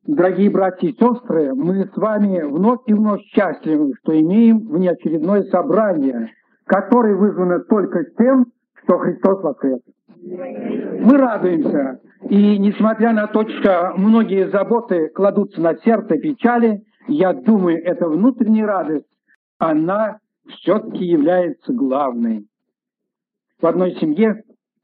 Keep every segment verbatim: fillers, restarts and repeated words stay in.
Дорогие братья и сестры, мы с вами вновь и вновь счастливы, что имеем внеочередное собрание, которое вызвано только тем, что Христос воскрес. Мы радуемся, и несмотря на то, что многие заботы кладутся на сердце печали, я думаю, эта внутренняя радость, она все-таки является главной. В одной семье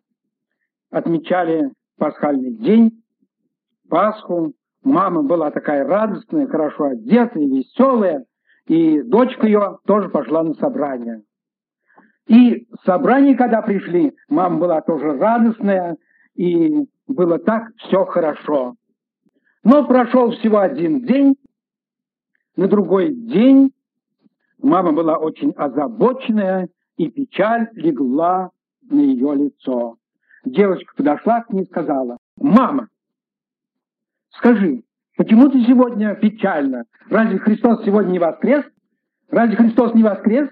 отмечали пасхальный день, Пасху. Мама была такая радостная, хорошо одетая, веселая, и дочка ее тоже пошла на собрание. И собрание, когда пришли, мама была тоже радостная, и было так все хорошо. Но прошел всего один день, на другой день мама была очень озабоченная, и печаль легла на ее лицо. Девочка подошла к ней и сказала: «Мама, скажи, почему ты сегодня печальна? Разве Христос сегодня не воскрес? Разве Христос не воскрес?»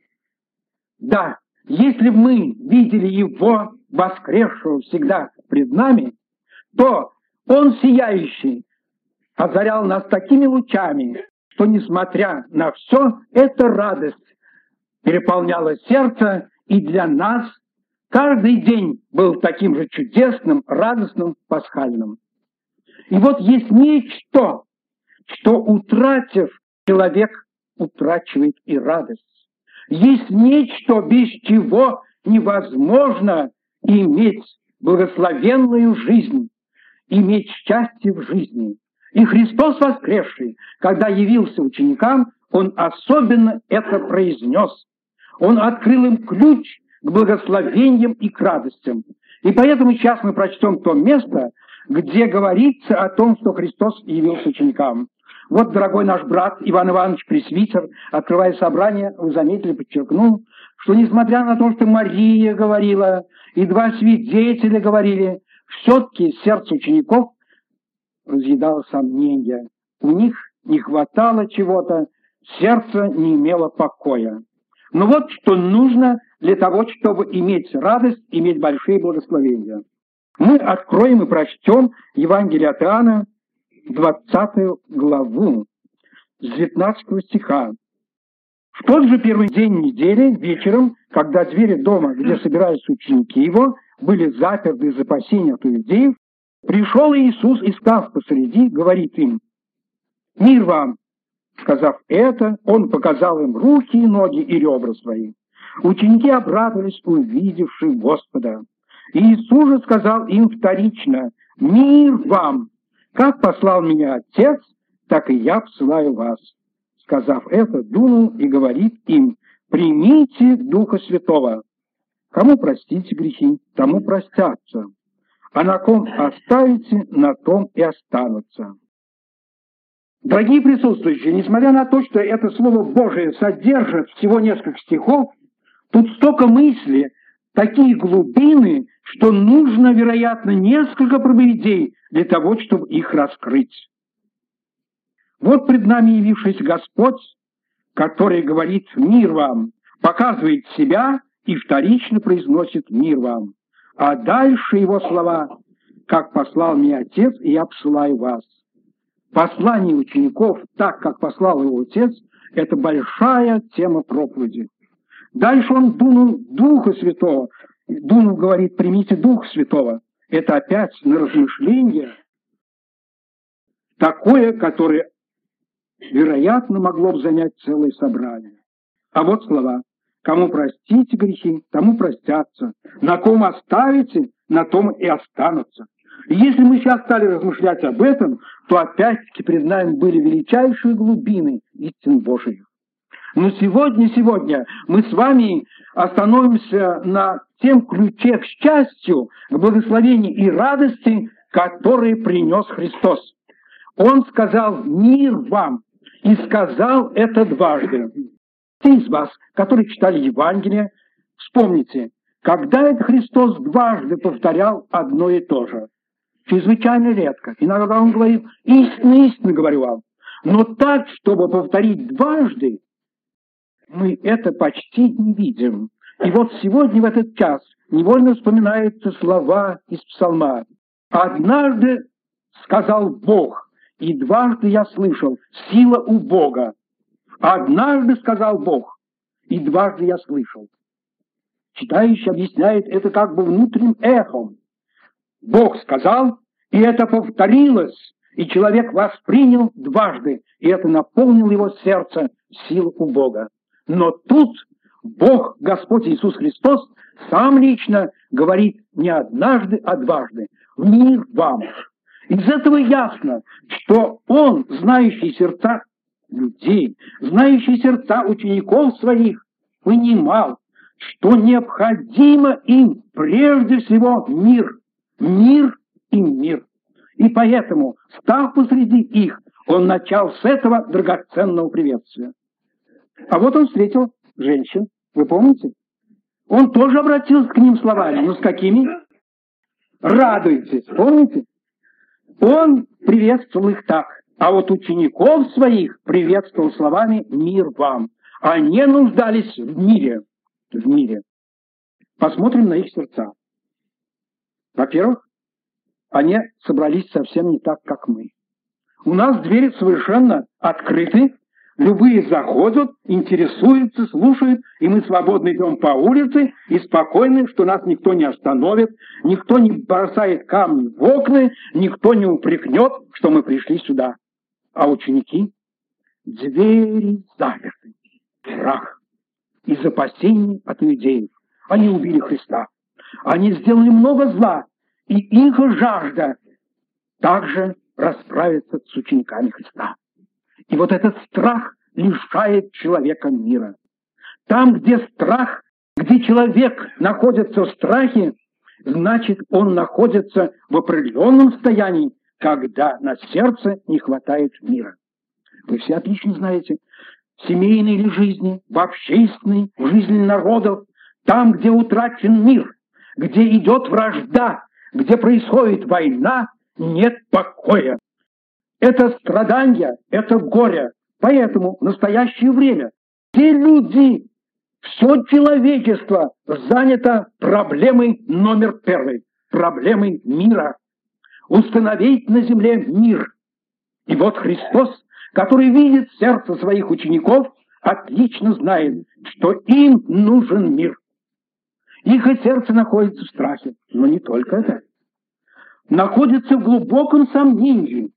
Да, если бы мы видели Его воскресшего всегда пред нами, то Он сияющий озарял нас такими лучами, что, несмотря на все, эта радость переполняла сердце, и для нас каждый день был таким же чудесным, радостным, пасхальным. И вот есть нечто, что, утратив, человек утрачивает и радость. Есть нечто, без чего невозможно иметь благословенную жизнь, иметь счастье в жизни. И Христос воскресший, когда явился ученикам, Он особенно это произнес. Он открыл им ключ к благословениям и к радостям. И поэтому сейчас мы прочтем то место, где говорится о том, что Христос явился ученикам. Вот, дорогой наш брат Иван Иванович Пресвитер, открывая собрание, вы заметили, подчеркнул, что несмотря на то, что Мария говорила, и два свидетеля говорили, все-таки сердце учеников разъедало сомнения. У них не хватало чего-то, сердце не имело покоя. Но вот что нужно для того, чтобы иметь радость, иметь большие благословения. Мы откроем и прочтем Евангелие от Иоанна, двадцатую главу, с девятнадцатого стиха. В тот же первый день недели, вечером, когда двери дома, где собирались ученики его, были заперты из опасения от иудеев, пришел Иисус и, став посреди, говорит им: «Мир вам!» Сказав это, Он показал им руки и ноги и ребра свои. Ученики обрадовались, увидевши Господа. И Иисус же сказал им вторично: «Мир вам! Как послал меня Отец, так и я посылаю вас». Сказав это, дунул и говорит им: «Примите Духа Святого. Кому простите грехи, тому простятся, а на ком оставите, на том и останутся». Дорогие присутствующие, несмотря на то, что это Слово Божие содержит всего несколько стихов, тут столько мыслей, такие глубины, что нужно, вероятно, несколько проповедей для того, чтобы их раскрыть. Вот пред нами явившийся Господь, который говорит «мир вам», показывает себя и вторично произносит «мир вам». А дальше его слова: «Как послал меня Отец, и я посылаю вас». Послание учеников, так как послал его Отец, это большая тема проповеди. Дальше он дунул Духа Святого. Дунул говорит: «Примите Духа Святого». Это опять на размышление, такое, которое, вероятно, могло бы занять целое собрание. А вот слова: «Кому простите грехи, тому простятся, на ком оставите, на том и останутся». И если мы сейчас стали размышлять об этом, то опять-таки перед нами были величайшие глубины истин Божиих. Но сегодня, сегодня мы с вами остановимся на тем ключе к счастью, к благословению и радости, которые принес Христос. Он сказал «мир вам», и сказал это дважды. Те из вас, которые читали Евангелие, вспомните, когда это Христос дважды повторял одно и то же. Чрезвычайно редко. Иногда он говорит «истинно, истинно говорю вам». Но так, чтобы повторить дважды, мы это почти не видим. И вот сегодня в этот час невольно вспоминаются слова из Псалма. «Однажды сказал Бог, и дважды я слышал, сила у Бога. Однажды сказал Бог, и дважды я слышал. Читающий объясняет это как бы внутренним эхом. Бог сказал, и это повторилось, и человек воспринял дважды, и это наполнило его сердце силой у Бога. Но тут Бог, Господь Иисус Христос, сам лично говорит не однажды, а дважды. Мир вам. Из этого ясно, что Он, знающий сердца людей, знающий сердца учеников своих, понимал, что необходимо им прежде всего мир. Мир и мир. И поэтому, став посреди их, Он начал с этого драгоценного приветствия. А вот Он встретил женщин, вы помните? Он тоже обратился к ним словами, но с какими? Радуйтесь, помните? Он приветствовал их так, а вот учеников своих приветствовал словами «Мир вам». Они нуждались в мире, в мире. Посмотрим на их сердца. Во-первых, они собрались совсем не так, как мы. У нас двери совершенно открыты, любые заходят, интересуются, слушают, и мы свободно идем по улице и спокойны, что нас никто не остановит, никто не бросает камни в окна, никто не упрекнет, что мы пришли сюда. А ученики? Двери заперты. Страх. Из опасений от иудеев. Они убили Христа. Они сделали много зла, и их жажда также расправиться с учениками Христа. И вот этот страх лишает человека мира. Там, где страх, где человек находится в страхе, значит, он находится в определенном состоянии, когда на сердце не хватает мира. Вы все отлично знаете, в семейной или жизни, в общественной, в жизни народов, там, где утрачен мир, где идет вражда, где происходит война, нет покоя. Это страдания, это горе. Поэтому в настоящее время те люди, все человечество занято проблемой номер первый, проблемой мира. Установить на земле мир. И вот Христос, который видит сердце своих учеников, отлично знает, что им нужен мир. Их сердце находится в страхе, но не только это. Находится в глубоком сомнении,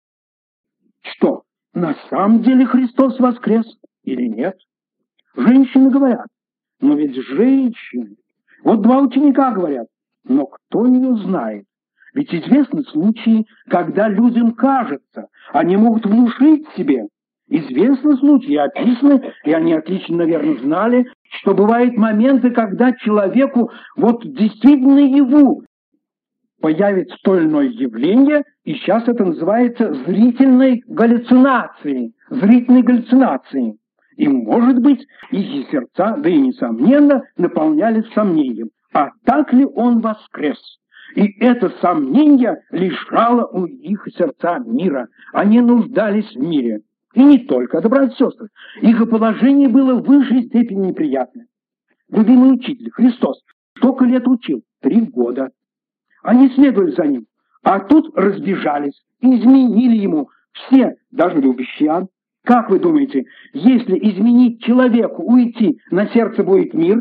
что на самом деле Христос воскрес или нет. Женщины говорят, но ведь женщины. Вот два ученика говорят, но кто ее знает? Ведь известны случаи, когда людям кажется, они могут внушить себе. Известны случаи, описаны, и они отлично, наверное, знали, что бывают моменты, когда человеку вот действительно наяву появится то или иное явление, и сейчас это называется зрительной галлюцинацией. Зрительной галлюцинацией. И, может быть, их сердца, да и несомненно, наполнялись сомнением. А так ли он воскрес? И это сомнение лишало у их сердца мира. Они нуждались в мире. И не только, это, братья и сестры. Их положение было в высшей степени неприятное. Любимый учитель, Христос, сколько лет учил? Три года. Они следовали за ним. А тут разбежались, изменили ему все, даже любящие. Как вы думаете, если изменить человеку, уйти, на сердце будет мир?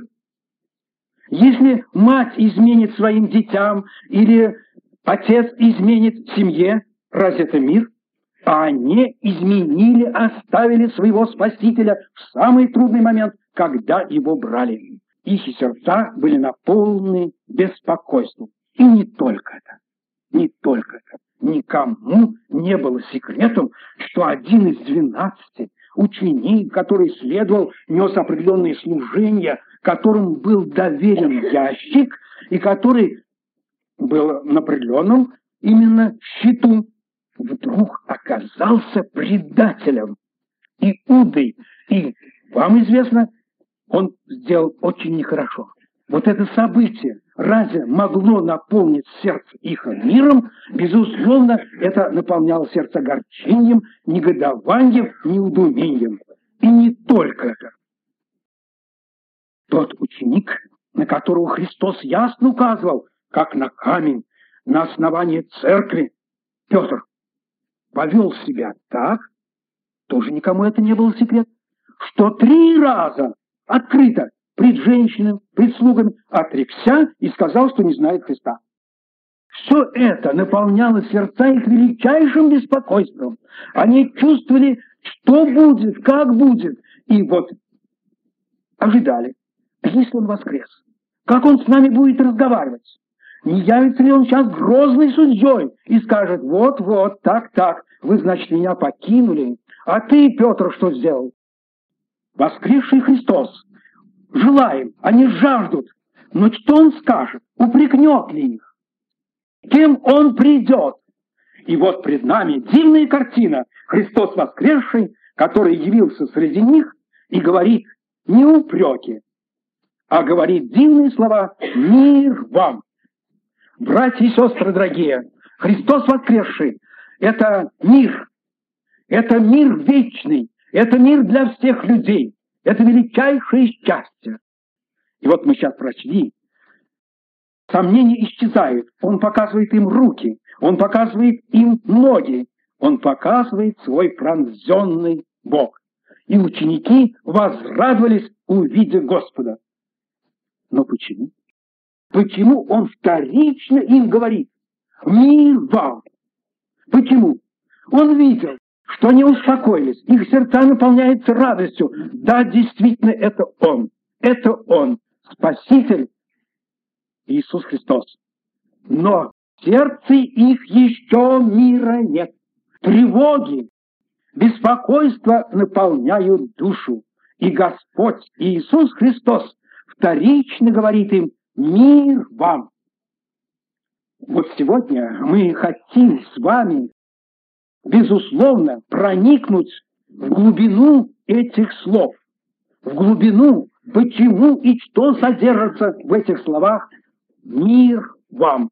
Если мать изменит своим детям или отец изменит семье, разве это мир? А они изменили, оставили своего Спасителя в самый трудный момент, когда его брали. Их сердца были наполнены беспокойством. И не только это. Не только это. Никому не было секретом, что один из двенадцати ученик, который следовал, нес определенные служения, которым был доверен ящик, и который был на определенном именно счету, вдруг оказался предателем, Иудой. И вам известно, он сделал очень нехорошо. Вот это событие разве могло наполнить сердце их миром? Безусловно, это наполняло сердце огорчением, негодованием, неудумением. И не только это. Тот ученик, на которого Христос ясно указывал, как на камень, на основании церкви, Петр, повел себя так, тоже никому это не был секрет, что три раза открыто пред женщинами, пред слугами отрекся и сказал, что не знает Христа. Все это наполняло сердца их величайшим беспокойством. Они чувствовали, что будет, как будет. И вот ожидали, если он воскрес, как он с нами будет разговаривать. Не явится ли он сейчас грозной судьей и скажет: вот-вот, так-так, вы, значит, меня покинули, а ты, Петр, что сделал? Воскресший Христос. Желаем, они жаждут. Но что он скажет? Упрекнет ли их? Кем он придет? И вот пред нами дивная картина. Христос воскресший, который явился среди них и говорит не упреки, а говорит дивные слова: «Мир вам». Братья и сестры дорогие, Христос воскресший – это мир, это мир вечный, это мир для всех людей, это величайшее счастье. И вот мы сейчас прочли, сомнения исчезают, он показывает им руки, он показывает им ноги, он показывает свой пронзенный бок. И ученики возрадовались, увидя Господа. Но почему? Почему он вторично им говорит: «Мир вам»? Почему? Он видел, что они успокоились, их сердца наполняются радостью. Да, действительно, это он. Это он, Спаситель Иисус Христос. Но в сердце их еще мира нет. Тревоги, беспокойство наполняют душу. И Господь Иисус Христос вторично говорит им: «Мир вам». Вот сегодня мы хотим с вами, безусловно, проникнуть в глубину этих слов, в глубину, почему и что содержится в этих словах «Мир вам».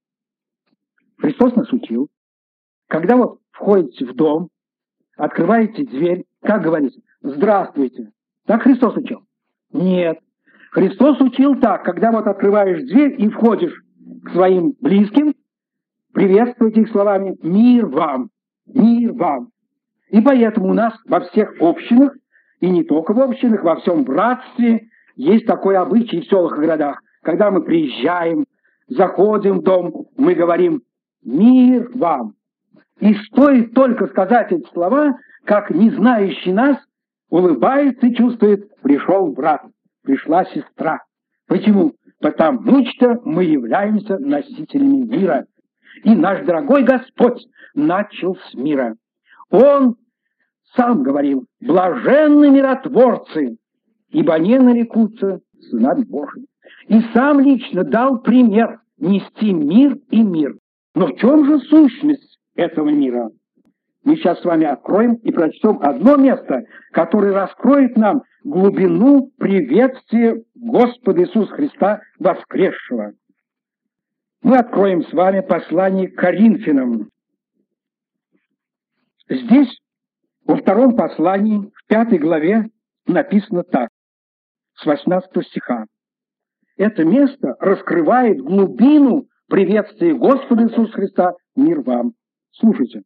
Христос нас учил, когда вот входите в дом, открываете дверь, как говорится: «Здравствуйте». Так Христос учил? Нет. Христос учил так: когда вот открываешь дверь и входишь к своим близким, приветствуйте их словами «Мир вам! Мир вам!». И поэтому у нас во всех общинах, и не только в общинах, во всем братстве, есть такой обычай в селах и городах. Когда мы приезжаем, заходим в дом, мы говорим «Мир вам!». И стоит только сказать эти слова, как не знающий нас улыбается и чувствует: пришел брат, пришла сестра. Почему? Потому что мы являемся носителями мира. И наш дорогой Господь начал с мира. Он сам говорил: блаженны миротворцы, ибо они нарекутся сынами Божьими. И сам лично дал пример нести мир и мир. Но в чем же сущность этого мира? Мы сейчас с вами откроем и прочтем одно место, которое раскроет нам глубину приветствия Господа Иисуса Христа воскресшего. Мы откроем с вами послание к Коринфянам. Здесь, во втором послании, в пятой главе, написано так, с восемнадцатого стиха. Это место раскрывает глубину приветствия Господа Иисуса Христа: «Мир вам». Слушайте.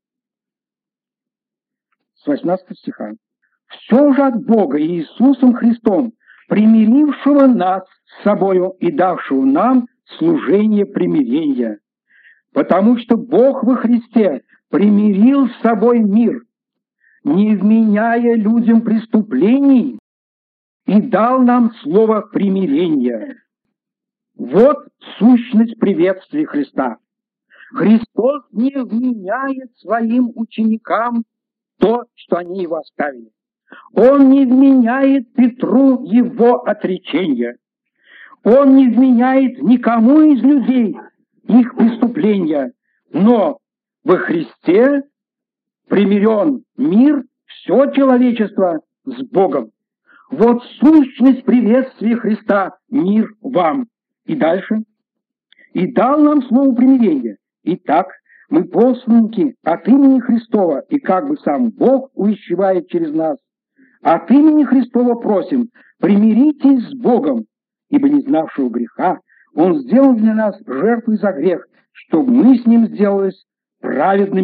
С восемнадцатого стиха. «Все же от Бога и Иисусом Христом, примирившего нас с собою и давшего нам служение примирения. Потому что Бог во Христе примирил с собой мир, не вменяя людям преступлений, и дал нам слово примирения». Вот сущность приветствия Христа. Христос не вменяет своим ученикам то, что они его оставили. Он не вменяет Петру его отречения. Он не вменяет никому из людей их преступления. Но во Христе примирен мир, все человечество с Богом. Вот сущность приветствия Христа: «Мир вам». И дальше. «И дал нам слово примирения. Итак, мы посланники от имени Христова, и как бы сам Бог увещевает через нас. От имени Христова просим: примиритесь с Богом, ибо не знавшего греха Он сделал для нас жертву за грех, чтобы мы с Ним сделались праведными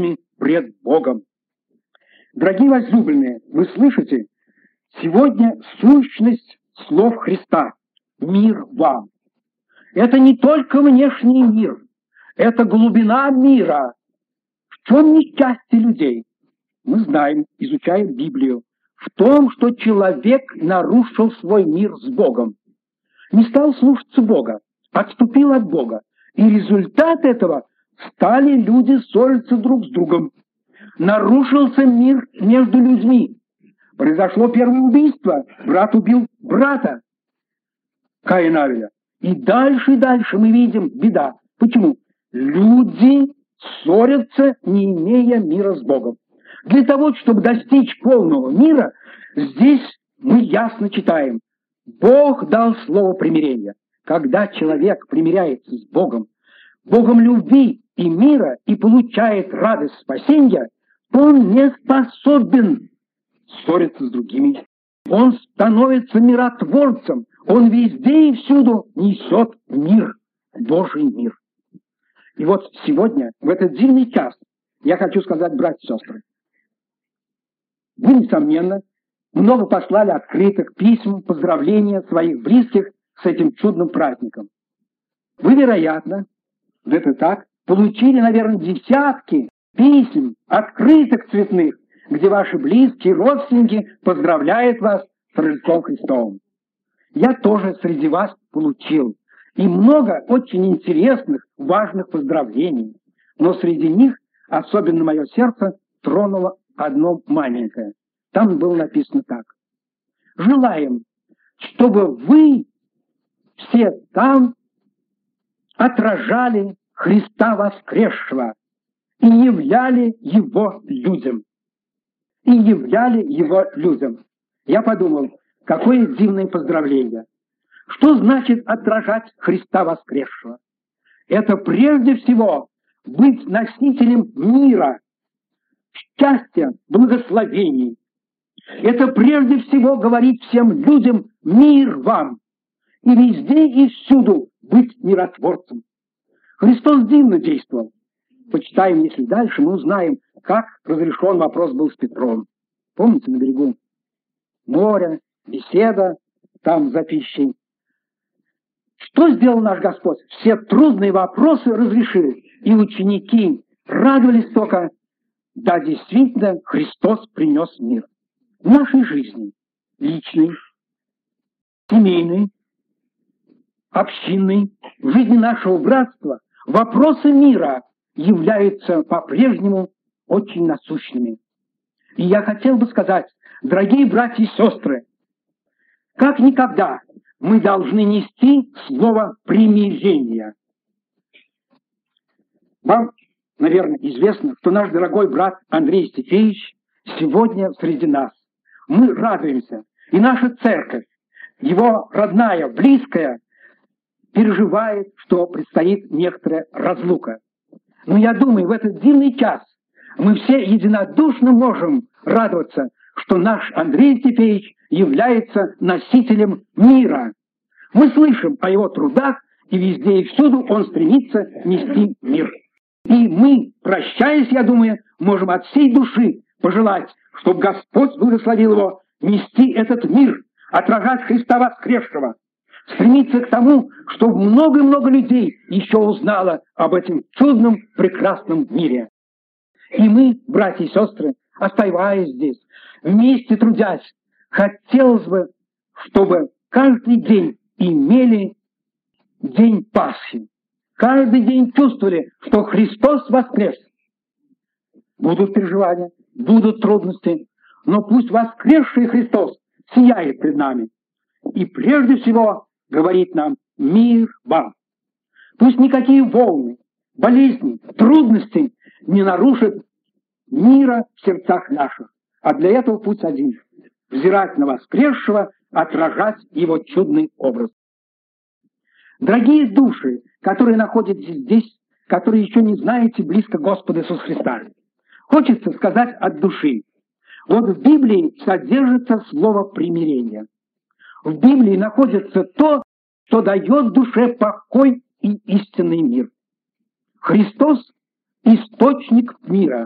пред Богом. Дорогие возлюбленные, вы слышите? Сегодня сущность слов Христа. Мир вам. Это не только внешний мир, это глубина мира. В чем несчастье людей? Мы знаем, изучая Библию, в том, что человек нарушил свой мир с Богом. Не стал слушаться Бога, отступил от Бога. И результат этого стали люди ссориться друг с другом. Нарушился мир между людьми. Произошло первое убийство. Брат убил брата. Каин Авеля. И дальше и дальше мы видим беда. Почему? Люди ссорятся, не имея мира с Богом. Для того, чтобы достичь полного мира, здесь мы ясно читаем. Бог дал слово примирения. Когда человек примиряется с Богом, Богом любви и мира, и получает радость спасения, он не способен ссориться с другими. Он становится миротворцем. Он везде и всюду несет мир, Божий мир. И вот сегодня, в этот дивный час, я хочу сказать, братья и сестры, вы, несомненно, много послали открыток, писем, поздравления своих близких с этим чудным праздником. Вы, вероятно, это так, получили, наверное, десятки писем, открыток цветных, где ваши близкие, родственники поздравляют вас с Рождеством Христовым. Я тоже среди вас получил. И много очень интересных, важных поздравлений. Но среди них особенно мое сердце тронуло одно маленькое. Там было написано так. Желаем, чтобы вы все там отражали Христа воскресшего и являли Его людям. И являли Его людям. Я подумал, какое дивное поздравление. Что значит отражать Христа воскресшего? Это прежде всего быть носителем мира, счастья, благословений. Это прежде всего говорить всем людям «мир вам» и везде и всюду быть миротворцем. Христос дивно действовал. Почитаем, если дальше, мы узнаем, как разрешен вопрос был с Петром. Помните, на берегу моря, беседа, там за пищей. Что сделал наш Господь? Все трудные вопросы разрешил. И ученики радовались только, да, действительно, Христос принес мир. В нашей жизни, личной, семейной, общинной, в жизни нашего братства, вопросы мира являются по-прежнему очень насущными. И я хотел бы сказать, дорогие братья и сестры, как никогда мы должны нести слово примирения. Вам, наверное, известно, что наш дорогой брат Андрей Стефеевич сегодня среди нас. Мы радуемся, и наша церковь, его родная, близкая, переживает, что предстоит некоторая разлука. Но я думаю, в этот дивный час мы все единодушно можем радоваться, что наш Андрей Стефеевич является носителем мира. Мы слышим о его трудах, и везде и всюду он стремится нести мир. И мы, прощаясь, я думаю, можем от всей души пожелать, чтобы Господь благословил его нести этот мир, отражать Христа воскресшего, стремиться к тому, чтобы много-много людей еще узнало об этом чудном, прекрасном мире. И мы, братья и сестры, оставаясь здесь, вместе трудясь, хотелось бы, чтобы каждый день имели день Пасхи. Каждый день чувствовали, что Христос воскрес. Будут переживания, будут трудности, но пусть воскресший Христос сияет пред нами. И прежде всего говорит нам «Мир вам». Пусть никакие волны, болезни, трудности не нарушат мира в сердцах наших. А для этого путь один – взирать на воскресшего, отражать его чудный образ. Дорогие души, которые находятся здесь, которые еще не знаете близко Господа Иисуса Христа, хочется сказать от души. Вот в Библии содержится слово примирение. В Библии находится то, что дает душе покой и истинный мир. Христос – источник мира.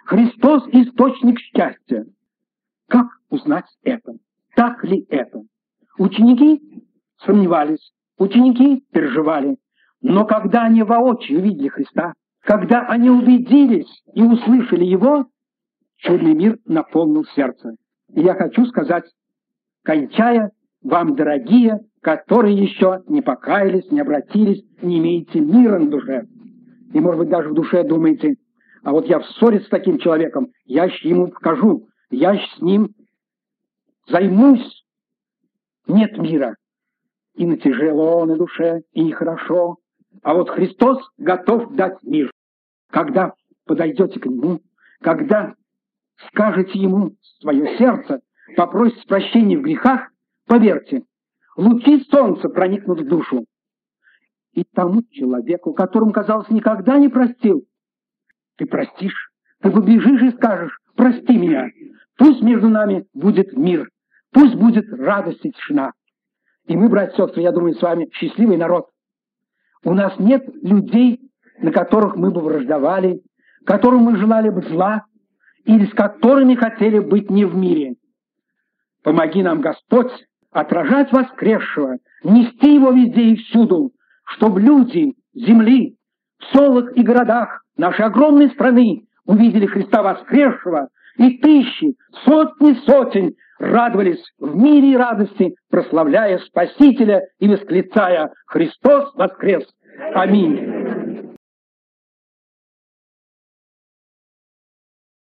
Христос – источник счастья. Как узнать это? Так ли это? Ученики сомневались, ученики переживали. Но когда они воочию увидели Христа, когда они убедились и услышали Его, чудный мир наполнил сердце. И я хочу сказать, кончая, вам, дорогие, которые еще не покаялись, не обратились, не имеете мира на душе. И, может быть, даже в душе думаете, а вот я в ссоре с таким человеком, я ему покажу, я с ним займусь. Нет мира. И на тяжело на душе, и нехорошо. А вот Христос готов дать мир. Когда подойдете к Нему, когда скажете Ему свое сердце, попросите прощения в грехах, поверьте, лучи солнца проникнут в душу. И тому человеку, которому, казалось, никогда не простил, ты простишь, ты побежишь и скажешь: прости меня, пусть между нами будет мир, пусть будет радость и тишина. И мы, братья и сестры, я думаю, с вами счастливый народ. У нас нет людей, на которых мы бы враждовали, которым мы желали бы зла, или с которыми хотели быть не в мире. Помоги нам, Господь, отражать воскресшего, нести его везде и всюду, чтобы люди земли, в селах и городах нашей огромной страны увидели Христа воскресшего, и тысячи, сотни сотен радовались в мире и радости, прославляя Спасителя и восклицая: «Христос воскрес! Аминь!»